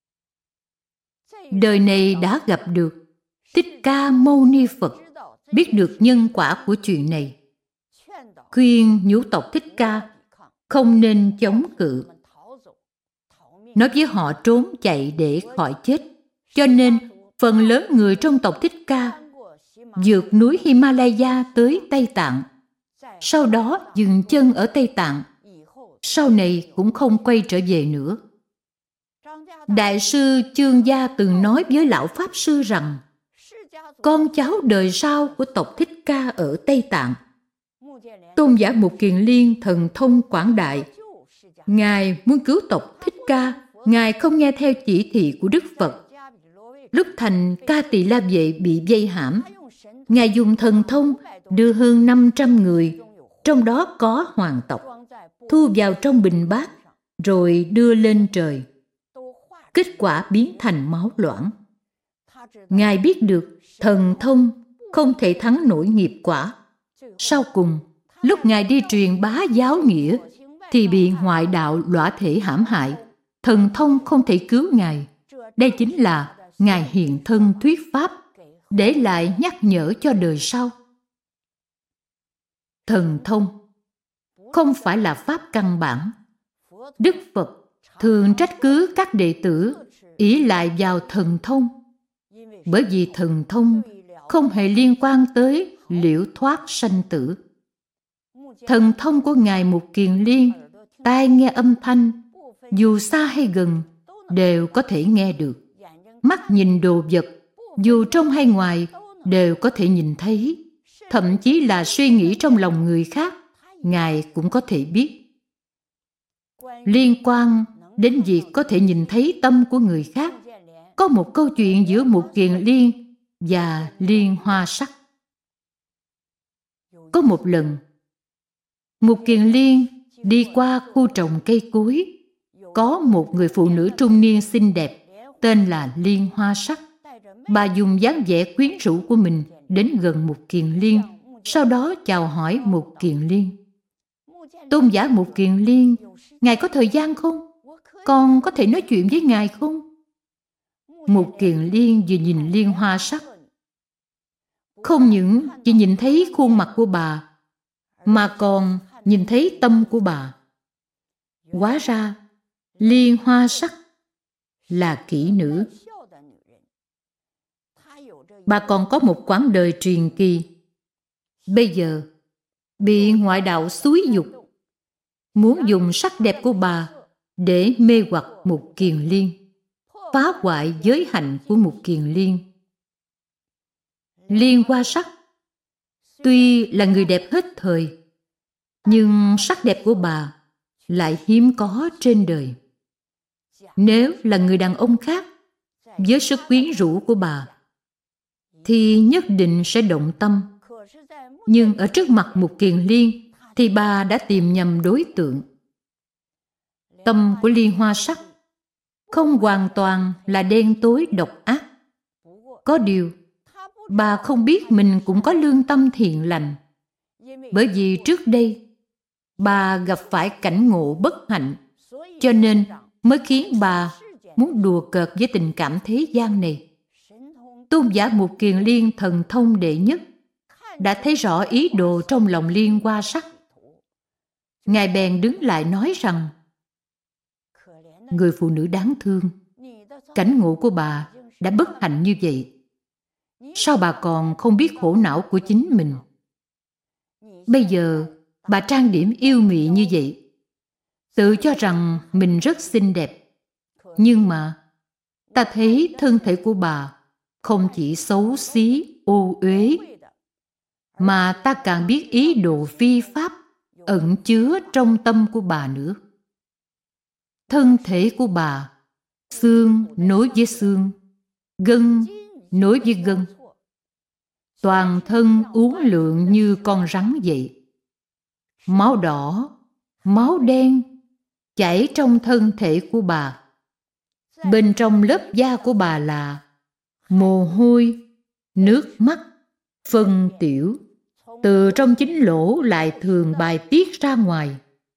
Speaker 1: Đời này đã gặp được, Thích Ca Mâu Ni Phật biết được nhân quả của chuyện này, khuyên nhũ tộc Thích Ca không nên chống cự, nói với họ trốn chạy để khỏi chết. Cho nên phần lớn người trong tộc Thích Ca vượt núi Himalaya tới Tây Tạng, sau đó dừng chân ở Tây Tạng, sau này cũng không quay trở về nữa. Đại sư Chương Gia từng nói với lão Pháp Sư rằng con cháu đời sau của tộc Thích Ca ở Tây Tạng, tôn giả Mục Kiền Liên thần thông quảng đại. Ngài muốn cứu tộc Thích Ca, Ngài không nghe theo chỉ thị của Đức Phật. Lúc thành Ca Tỳ La Vệ bị vây hãm, Ngài dùng thần thông đưa hơn năm trăm người, trong đó có hoàng tộc, thu vào trong bình bát, rồi đưa lên trời. Kết quả biến thành máu loãng. Ngài biết được thần thông không thể thắng nổi nghiệp quả. Sau cùng, lúc Ngài đi truyền bá giáo nghĩa, thì bị ngoại đạo lõa thể hãm hại. Thần thông không thể cứu Ngài. Đây chính là Ngài hiện thân thuyết pháp, để lại nhắc nhở cho đời sau. Thần thông không phải là pháp căn bản. Đức Phật thường trách cứ các đệ tử ỷ lại vào thần thông, bởi vì thần thông không hề liên quan tới liễu thoát sanh tử. Thần thông của Ngài Mục Kiền Liên, tai nghe âm thanh, dù xa hay gần, đều có thể nghe được. Mắt nhìn đồ vật, dù trong hay ngoài, đều có thể nhìn thấy. Thậm chí là suy nghĩ trong lòng người khác, Ngài cũng có thể biết. Liên quan đến việc có thể nhìn thấy tâm của người khác, có một câu chuyện giữa Mục Kiền Liên và Liên Hoa Sắc. Có một lần, Mục Kiền Liên đi qua khu trồng cây cối. Có một người phụ nữ trung niên xinh đẹp, tên là Liên Hoa Sắc. Bà dùng dáng vẻ quyến rũ của mình đến gần Mục Kiền Liên, sau đó chào hỏi Mục Kiền Liên. Tôn giả Mục Kiền Liên, Ngài có thời gian không? Con có thể nói chuyện với Ngài không? Mục Kiền Liên vừa nhìn Liên Hoa Sắc, không những chỉ nhìn thấy khuôn mặt của bà, mà còn nhìn thấy tâm của bà. Hóa ra, Liên Hoa Sắc là kỹ nữ. Bà còn có một quãng đời truyền kỳ. Bây giờ, bị ngoại đạo xúi dục, muốn dùng sắc đẹp của bà để mê hoặc Mục Kiền Liên, phá hoại giới hạnh của Mục Kiền Liên. Liên Hoa Sắc tuy là người đẹp hết thời, nhưng sắc đẹp của bà lại hiếm có trên đời. Nếu là người đàn ông khác, với sức quyến rũ của bà, thì nhất định sẽ động tâm. Nhưng ở trước mặt Mục Kiền Liên, thì bà đã tìm nhầm đối tượng. Tâm của Liên Hoa Sắc không hoàn toàn là đen tối độc ác. Có điều, bà không biết mình cũng có lương tâm thiện lành. Bởi vì trước đây, bà gặp phải cảnh ngộ bất hạnh, cho nên mới khiến bà muốn đùa cợt với tình cảm thế gian này. Tôn giả Mục Kiền Liên thần thông đệ nhất đã thấy rõ ý đồ trong lòng Liên Hoa Sắc. Ngài bèn đứng lại nói rằng: người phụ nữ đáng thương, cảnh ngộ của bà đã bất hạnh như vậy. Sao bà còn không biết khổ não của chính mình? Bây giờ bà trang điểm yêu mị như vậy, tự cho rằng mình rất xinh đẹp. Nhưng mà ta thấy thân thể của bà không chỉ xấu xí, ô uế, mà ta càng biết ý đồ phi pháp ẩn chứa trong tâm của bà nữa. Thân thể của bà, xương nối với xương, gân nối với gân, toàn thân uốn lượn như con rắn vậy. Máu đỏ, máu đen chảy trong thân thể của bà. Bên trong lớp da của bà là mồ hôi, nước mắt, phân tiểu, từ trong chính lỗ lại thường bài tiết ra ngoài.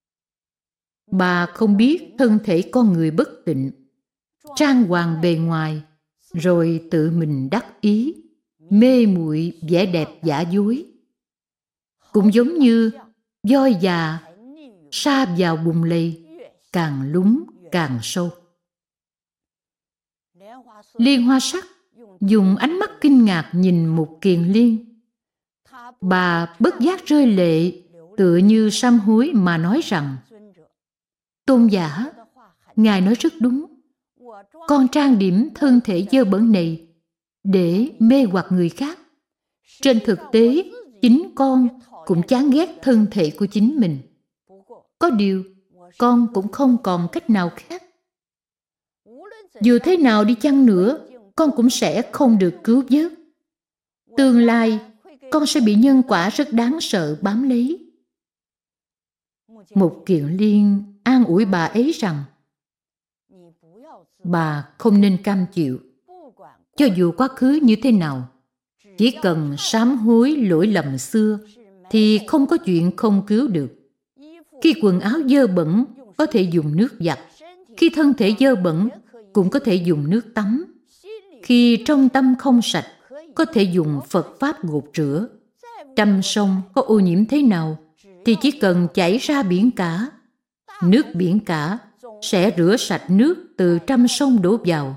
Speaker 1: Bà không biết thân thể con người bất tịnh, trang hoàng bề ngoài, rồi tự mình đắc ý, mê muội vẻ đẹp giả dối. Cũng giống như voi già sa vào bùn lầy, càng lún càng sâu. Liên Hoa Sắc dùng ánh mắt kinh ngạc nhìn Mục Kiền Liên. Bà bất giác rơi lệ, tựa như sám hối mà nói rằng: tôn giả, Ngài nói rất đúng. Con trang điểm thân thể dơ bẩn này để mê hoặc người khác. Trên thực tế, chính con cũng chán ghét thân thể của chính mình. Có điều, con cũng không còn cách nào khác. Dù thế nào đi chăng nữa, con cũng sẽ không được cứu vớt. Tương lai, con sẽ bị nhân quả rất đáng sợ bám lấy. Mục Kiền Liên an ủi bà ấy rằng bà không nên cam chịu. Cho dù quá khứ như thế nào, chỉ cần sám hối lỗi lầm xưa thì không có chuyện không cứu được. Khi quần áo dơ bẩn có thể dùng nước giặt, khi thân thể dơ bẩn cũng có thể dùng nước tắm. Khi trong tâm không sạch có thể dùng Phật Pháp gột rửa. Trăm sông có ô nhiễm thế nào thì chỉ cần chảy ra biển cả, nước biển cả sẽ rửa sạch nước từ trăm sông đổ vào.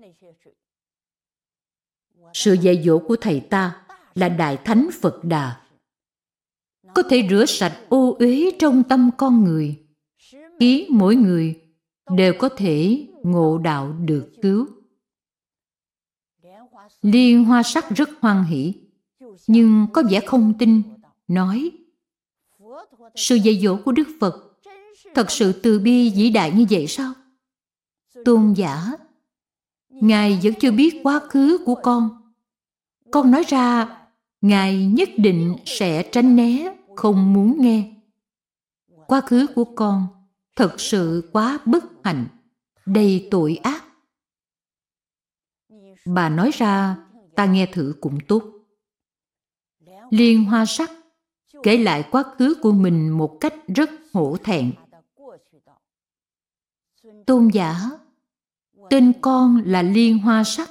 Speaker 1: Sự dạy dỗ của thầy ta là Đại Thánh Phật Đà, có thể rửa sạch ô uế trong tâm con người, khiến mỗi người đều có thể ngộ đạo được cứu. Liên Hoa Sắc rất hoan hỷ, nhưng có vẻ không tin, nói: sự dạy dỗ của Đức Phật thật sự từ bi vĩ đại như vậy sao? Tôn giả, Ngài vẫn chưa biết quá khứ của con. Con nói ra, Ngài nhất định sẽ tránh né, không muốn nghe. Quá khứ của con thật sự quá bất hạnh, đầy tội ác. Bà nói ra, ta nghe thử cũng tốt. Liên Hoa Sắc kể lại quá khứ của mình một cách rất hổ thẹn. Tôn giả, tên con là Liên Hoa Sắc,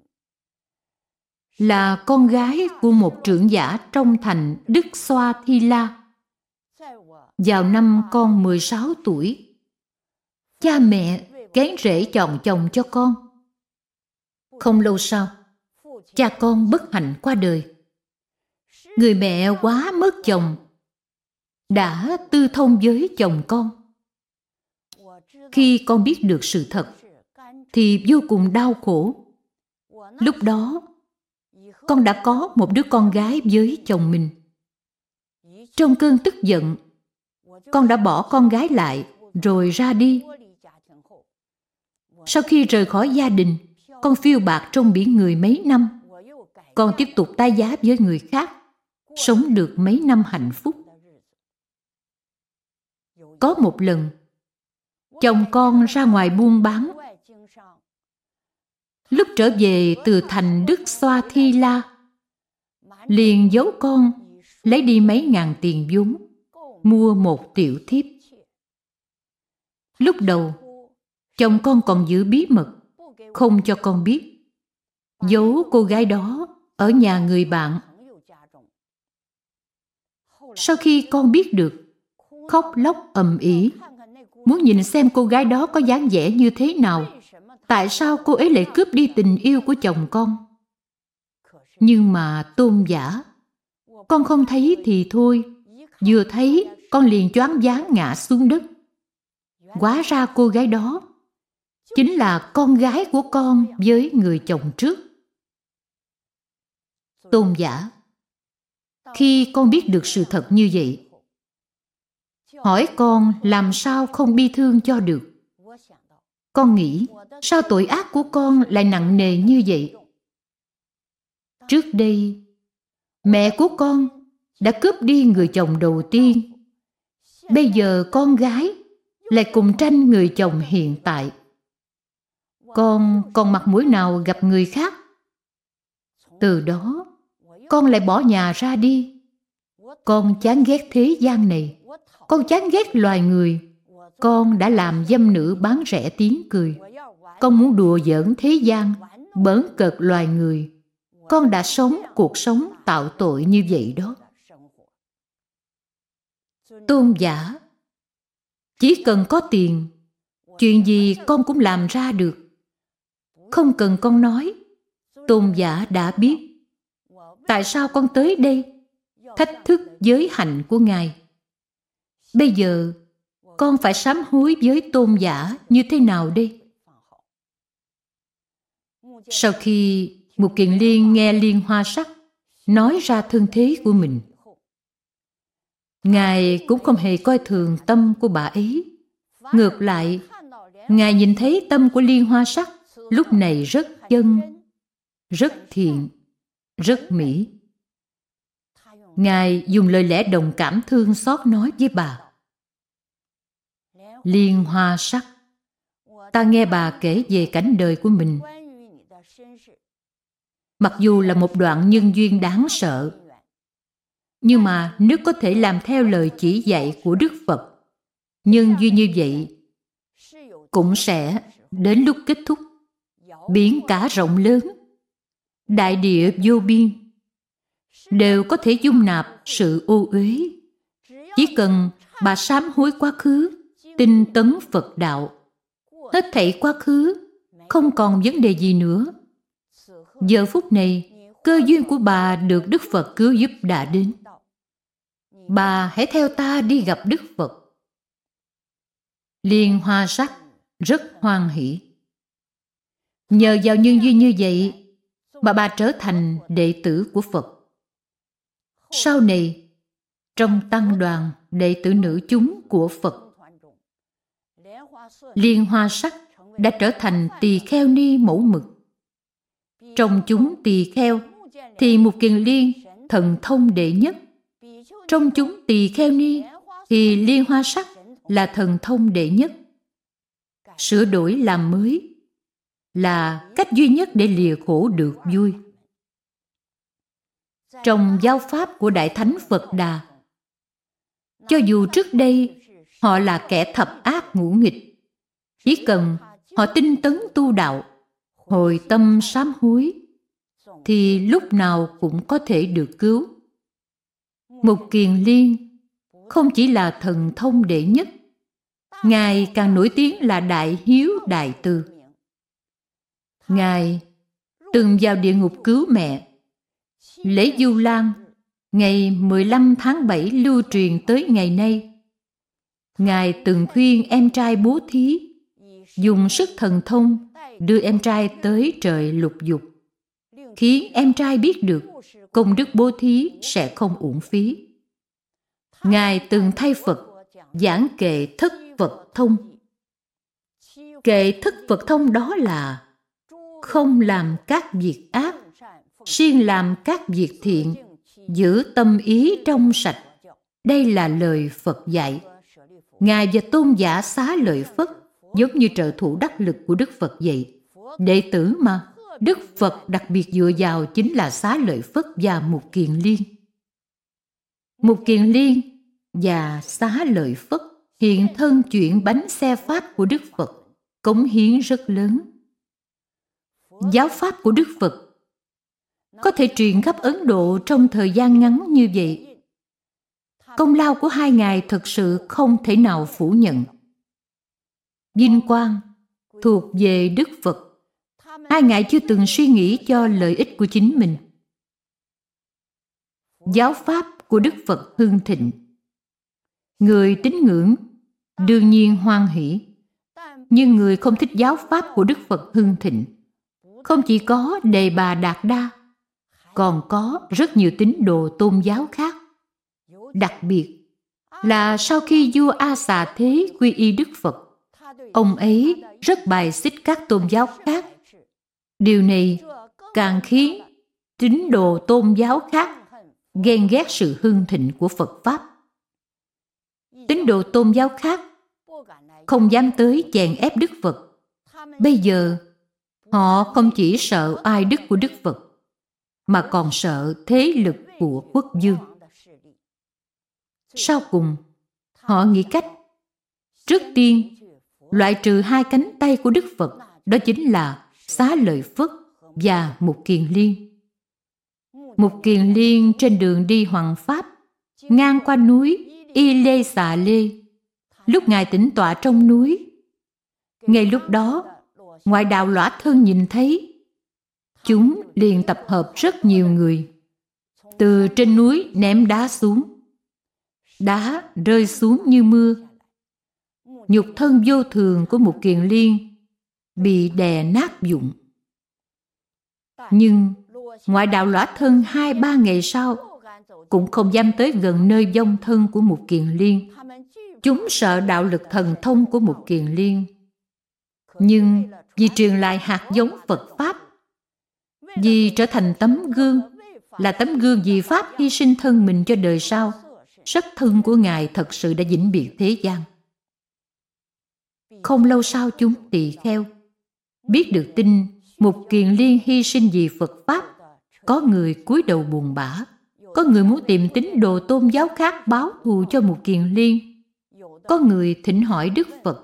Speaker 1: là con gái của một trưởng giả trong thành Đức Xoa Thi La. Vào năm con mười sáu tuổi, cha mẹ kén rể chọn chồng cho con. Không lâu sau, cha con bất hạnh qua đời. Người mẹ quá mất chồng, đã tư thông với chồng con. Khi con biết được sự thật, thì vô cùng đau khổ. Lúc đó, con đã có một đứa con gái với chồng mình. Trong cơn tức giận, con đã bỏ con gái lại rồi ra đi. Sau khi rời khỏi gia đình, con phiêu bạt trong biển người mấy năm. Con tiếp tục tái giá với người khác, sống được mấy năm hạnh phúc. Có một lần, chồng con ra ngoài buôn bán. Lúc trở về từ thành Đức Xoa Thi La, liền giấu con, lấy đi mấy ngàn tiền vốn, mua một tiểu thiếp. Lúc đầu, chồng con còn giữ bí mật, không cho con biết, giấu cô gái đó ở nhà người bạn. Sau khi con biết được, khóc lóc ầm ĩ, muốn nhìn xem cô gái đó có dáng vẻ như thế nào, tại sao cô ấy lại cướp đi tình yêu của chồng con. Nhưng mà tôn giả, con không thấy thì thôi, vừa thấy con liền choáng váng ngã xuống đất. Hóa ra cô gái đó chính là con gái của con với người chồng trước. Tôn giả, khi con biết được sự thật như vậy, hỏi con làm sao không bi thương cho được. Con nghĩ, sao tội ác của con lại nặng nề như vậy? Trước đây, mẹ của con đã cướp đi người chồng đầu tiên. Bây giờ con gái lại cùng tranh người chồng hiện tại. Con còn mặt mũi nào gặp người khác? Từ đó, con lại bỏ nhà ra đi. Con chán ghét thế gian này. Con chán ghét loài người. Con đã làm dâm nữ bán rẻ tiếng cười. Con muốn đùa giỡn thế gian, bỡn cợt loài người. Con đã sống cuộc sống tạo tội như vậy đó. Tôn giả, chỉ cần có tiền, chuyện gì con cũng làm ra được. Không cần con nói, tôn giả đã biết. Tại sao con tới đây, thách thức giới hạnh của Ngài? Bây giờ, con phải sám hối với tôn giả như thế nào đây? Sau khi Mục Kiền Liên nghe Liên Hoa Sắc nói ra thân thế của mình, Ngài cũng không hề coi thường tâm của bà ấy. Ngược lại, Ngài nhìn thấy tâm của Liên Hoa Sắc lúc này rất chân, rất thiện, rất mỹ. Ngài dùng lời lẽ đồng cảm thương xót nói với bà: Liên Hoa Sắc, ta nghe bà kể về cảnh đời của mình. Mặc dù là một đoạn nhân duyên đáng sợ, nhưng mà nếu có thể làm theo lời chỉ dạy của Đức Phật, nhân duyên như vậy cũng sẽ đến lúc kết thúc. Biển cả rộng lớn, đại địa vô biên, đều có thể dung nạp sự ô uế. Chỉ cần bà sám hối quá khứ, tinh tấn Phật đạo, hết thảy quá khứ, không còn vấn đề gì nữa. Giờ phút này, cơ duyên của bà được Đức Phật cứu giúp đã đến. Bà hãy theo ta đi gặp Đức Phật. Liên Hoa Sắc rất hoan hỷ. Nhờ vào nhân duyên như vậy mà bà trở thành đệ tử của Phật. Sau này, trong tăng đoàn đệ tử nữ chúng của Phật, Liên Hoa Sắc đã trở thành tỳ kheo ni mẫu mực. Trong chúng tỳ kheo thì Mục Kiền Liên thần thông đệ nhất. Trong chúng tỳ kheo ni thì Liên Hoa Sắc là thần thông đệ nhất. Sửa đổi làm mới là cách duy nhất để lìa khổ được vui. Trong giáo pháp của Đại Thánh Phật Đà, cho dù trước đây họ là kẻ thập ác ngũ nghịch, chỉ cần họ tinh tấn tu đạo, hồi tâm sám hối, thì lúc nào cũng có thể được cứu. Mục Kiền Liên không chỉ là thần thông đệ nhất, Ngài càng nổi tiếng là đại hiếu đại từ. Ngài từng vào địa ngục cứu mẹ. Lễ Du Lan ngày mười lăm tháng bảy lưu truyền tới ngày nay. Ngài từng khuyên em trai bố thí, dùng sức thần thông đưa em trai tới trời lục dục, khiến em trai biết được công đức bố thí sẽ không uổng phí. Ngài từng thay Phật giảng kệ thất Phật thông. Kệ thất Phật thông đó là không làm các việc ác, siêng làm các việc thiện, giữ tâm ý trong sạch. Đây là lời Phật dạy. Ngài và tôn giả Xá Lợi Phất giống như trợ thủ đắc lực của Đức Phật vậy. Đệ tử mà, Đức Phật đặc biệt dựa vào chính là Xá Lợi Phất và Mục Kiền Liên. Mục Kiền Liên và Xá Lợi Phất hiện thân chuyển bánh xe Pháp của Đức Phật, cống hiến rất lớn. Giáo Pháp của Đức Phật có thể truyền khắp Ấn Độ trong thời gian ngắn như vậy. Công lao của hai ngài thực sự không thể nào phủ nhận. Vinh quang thuộc về Đức Phật. Hai ngài chưa từng suy nghĩ cho lợi ích của chính mình. Giáo Pháp của Đức Phật hưng thịnh. Người tín ngưỡng đương nhiên hoan hỷ. Nhưng người không thích giáo Pháp của Đức Phật hưng thịnh, không chỉ có Đề Bà Đạt Đa, còn có rất nhiều tín đồ tôn giáo khác. Đặc biệt là sau khi vua A Xà Thế quy y Đức Phật, ông ấy rất bài xích các tôn giáo khác. Điều này càng khiến tín đồ tôn giáo khác ghen ghét sự hưng thịnh của Phật Pháp. Tín đồ tôn giáo khác không dám tới chèn ép Đức Phật. Bây giờ họ không chỉ sợ oai đức của Đức Phật, mà còn sợ thế lực của quốc vương. Sau cùng, họ nghĩ cách trước tiên loại trừ hai cánh tay của Đức Phật, đó chính là Xá Lợi Phất và Mục Kiền Liên. Mục Kiền Liên trên đường đi hoằng pháp, ngang qua núi Y Lê Xà Lê. Lúc Ngài tĩnh tọa trong núi, ngay lúc đó, ngoại đạo Lõa Thân nhìn thấy, chúng liền tập hợp rất nhiều người, từ trên núi ném đá xuống. Đá rơi xuống như mưa. Nhục thân vô thường của Mục Kiền Liên bị đè nát vụn. Nhưng ngoại đạo Lõa Thân hai ba ngày sau cũng không dám tới gần nơi vong thân của Mục Kiền Liên. Chúng sợ đạo lực thần thông của Mục Kiền Liên. Nhưng vì truyền lại hạt giống Phật Pháp, vì trở thành tấm gương, là tấm gương vì Pháp hy sinh thân mình cho đời sau. Sắc thân của Ngài thật sự đã vĩnh biệt thế gian. Không lâu sau chúng tỳ kheo biết được tin Mục Kiền Liên hy sinh vì Phật Pháp, có người cúi đầu buồn bã, có người muốn tìm tín đồ tôn giáo khác báo thù cho Mục Kiền Liên, có người thỉnh hỏi Đức Phật: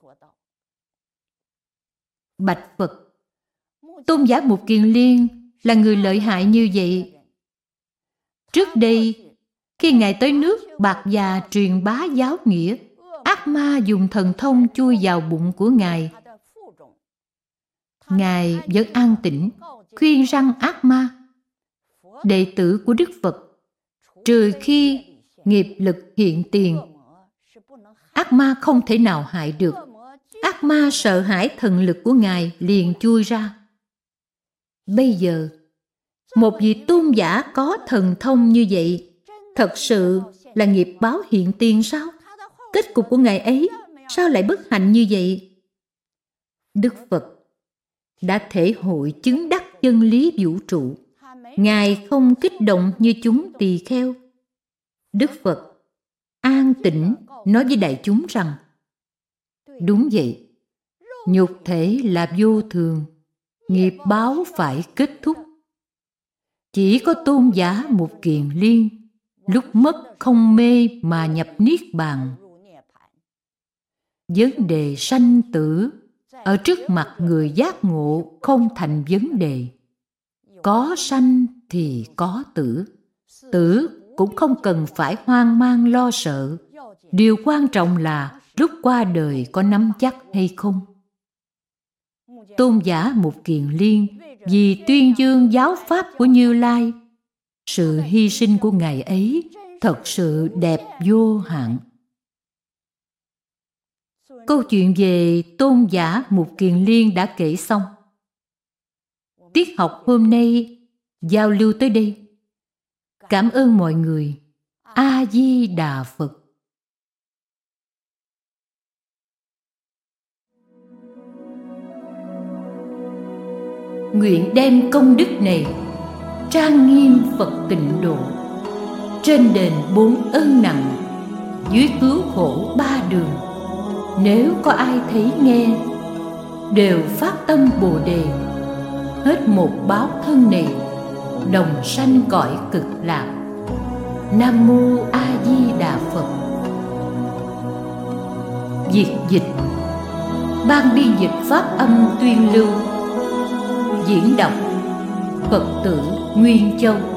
Speaker 1: Bạch Phật, tôn giả Mục Kiền Liên là người lợi hại như vậy. Trước đây, khi Ngài tới nước Bạc Già truyền bá giáo nghĩa, ác ma dùng thần thông chui vào bụng của Ngài. Ngài vẫn an tĩnh, khuyên răn ác ma: đệ tử của Đức Phật, trừ khi nghiệp lực hiện tiền, ác ma không thể nào hại được. Ác ma sợ hãi thần lực của Ngài liền chui ra. Bây giờ, một vị tôn giả có thần thông như vậy, thật sự là nghiệp báo hiện tiền sao? Kết cục của Ngài ấy sao lại bất hạnh như vậy? Đức Phật đã thể hội chứng đắc chân lý vũ trụ. Ngài không kích động như chúng tỳ kheo. Đức Phật an tĩnh nói với đại chúng rằng: đúng vậy, nhục thể là vô thường, nghiệp báo phải kết thúc. Chỉ có tôn giả Mục Kiền Liên lúc mất không mê mà nhập niết bàn. Vấn đề sanh tử ở trước mặt người giác ngộ không thành vấn đề. Có sanh thì có tử. Tử cũng không cần phải hoang mang lo sợ. Điều quan trọng là lúc qua đời có nắm chắc hay không. Tôn giả Mục Kiền Liên vì tuyên dương giáo pháp của Như Lai, sự hy sinh của Ngài ấy thật sự đẹp vô hạn. Câu chuyện về tôn giả Mục Kiền Liên đã kể xong. Tiết học hôm nay giao lưu tới đây. Cảm ơn mọi người. A Di Đà Phật. Nguyện đem công đức này trang nghiêm Phật tịnh độ, trên đền bốn ơn nặng, dưới cứu khổ ba đường. Nếu có ai thấy nghe, đều phát tâm Bồ Đề, hết một báo thân này, đồng sanh cõi cực lạc. Nam Mô A Di Đà Phật. Việt dịch, ban biên dịch pháp âm tuyên lưu. Diễn đọc Phật tử Nguyên Châu.